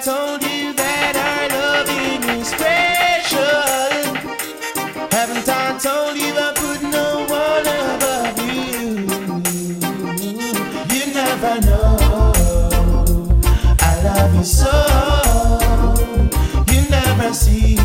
told you that our loving is special? Haven't I told you I put no one above you? You never know I love you so. You never see